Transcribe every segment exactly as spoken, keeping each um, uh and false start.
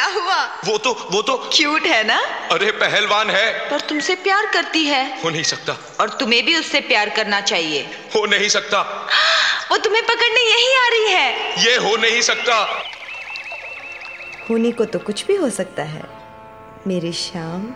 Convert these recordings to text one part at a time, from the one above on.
क्या हुआ? वो तो वो तो क्यूट है ना? अरे पहलवान है। पर तुमसे प्यार करती है। हो नहीं सकता। और तुम्हें भी उससे प्यार करना चाहिए। हो नहीं सकता। वो तुम्हें पकड़ने यही आ रही है। ये हो नहीं सकता। होने को तो कुछ भी हो सकता है मेरी शाम।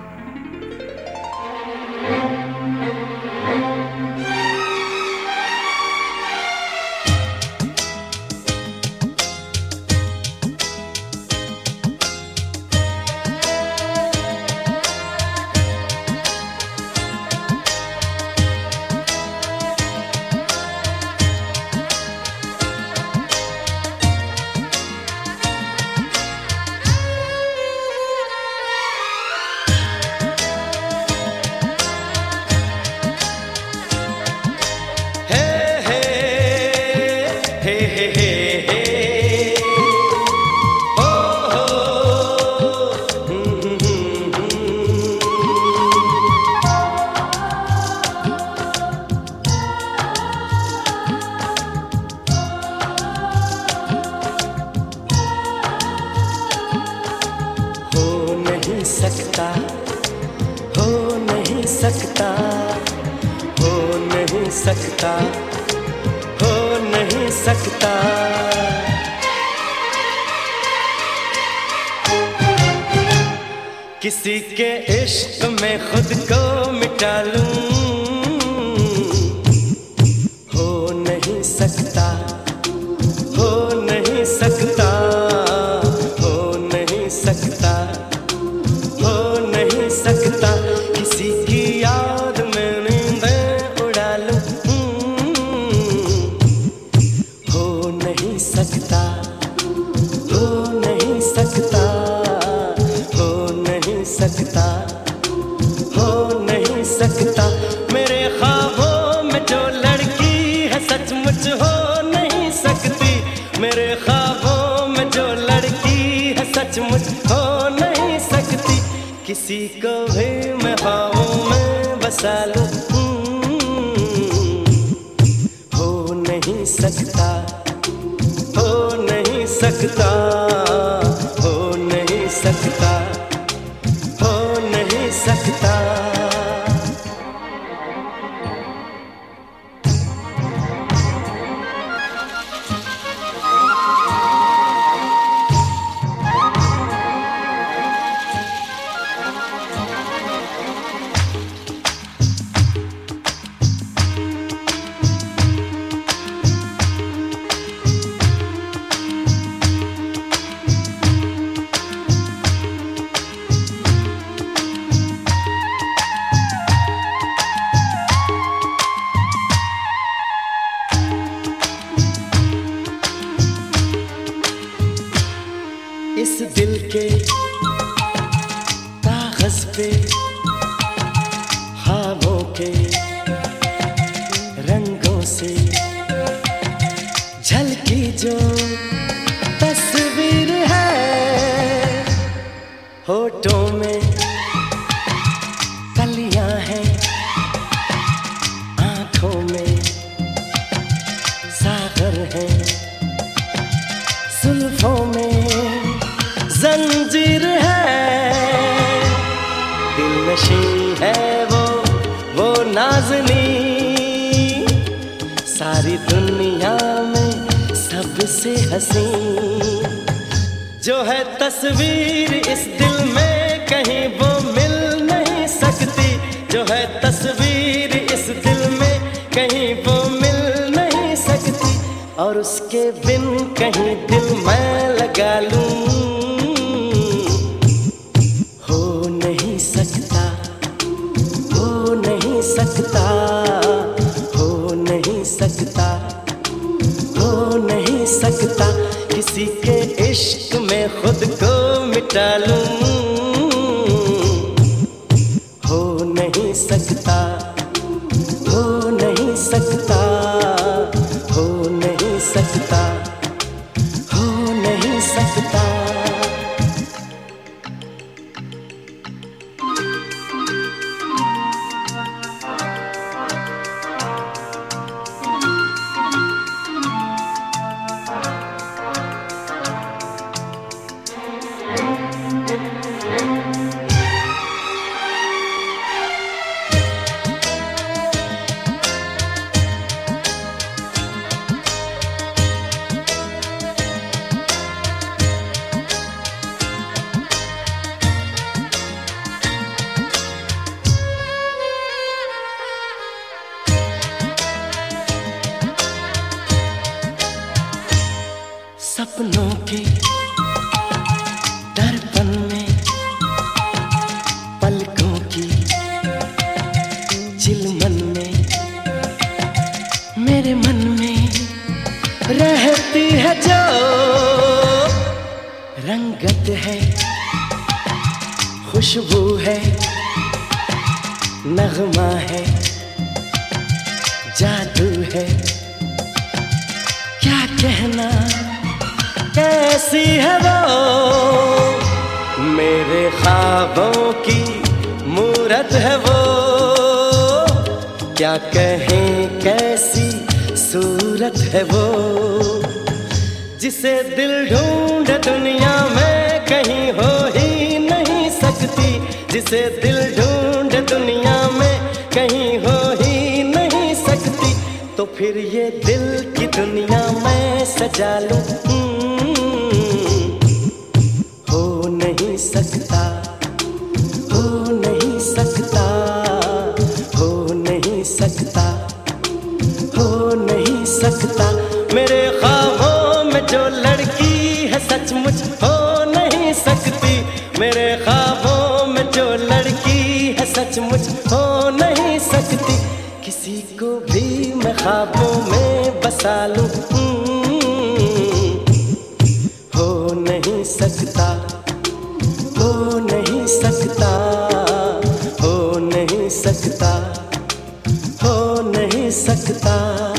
सकता, हो नहीं सकता, हो नहीं सकता, हो नहीं सकता। किसी के इश्क में खुद को मिटा लूं, हो नहीं सकता, हो नहीं सकता, हो नहीं सकता, हो नहीं सकता। किसी की याद में नींदें उड़ा लूं, हो नहीं सकता, हो नहीं सकता, हो नहीं सकता, हो नहीं सकता। मेरे ख्वाबों में जो लड़की है सचमुच हो नहीं सकती, मेरे ख्वाबों में जो लड़की है सचमुच हो नहीं सकती। किसी को भी मैं ख्वाबों में बसा लूं, हो नहीं सकता, हो नहीं सकता, हो नहीं सकता, हो नहीं सकता। इस दिल के कागज पे ख्वाबों के रंगों से झलकी जो तस्वीर है, होठों में कलियां हैं, आंखों में सागर है, जुल्फों में जंजीर है, दिल नशी है वो वो नाज़नी, सारी दुनिया में सबसे हंसी। जो है तस्वीर इस दिल में कहीं वो मिल नहीं सकती, जो है तस्वीर इस दिल में कहीं वो मिल नहीं सकती। और उसके बिन कहीं दिल मैं लगा लूं, हो नहीं सकता, हो नहीं सकता, हो नहीं सकता, हो नहीं सकता। किसी के इश्क में खुद को मिटा लूं, हो नहीं सकता, हो नहीं सकता, हो नहीं सकता, हो नहीं सकता। सपनों के दर्पण में पलकों की चिलमन में मेरे मन में रहती है जो रंगत है, खुशबू है, नगमा है, जादू है, क्या कहना कैसी है वो, मेरे ख्वाबों की मूरत है वो, क्या कहें कैसी सूरत है वो, जिसे दिल ढूंढे दुनिया में कहीं हो ही नहीं सकती, जिसे दिल ढूंढे दुनिया में कहीं हो ही नहीं सकती, तो फिर ये दिल की दुनिया मैं सजा लूं। हो नहीं सकता, हो नहीं सकता, हो नहीं सकता, हो नहीं सकता, मेरे ख्वाबों में जो लड़की है सचमुच हो नहीं सकती, मेरे ख्वाबों में जो लड़की है सचमुच हो नहीं सकती, किसी को भी मैं ख्वाबों में बसा लूं। हो नहीं सकता, हो नहीं सकता, हो नहीं सकता, हो नहीं सकता।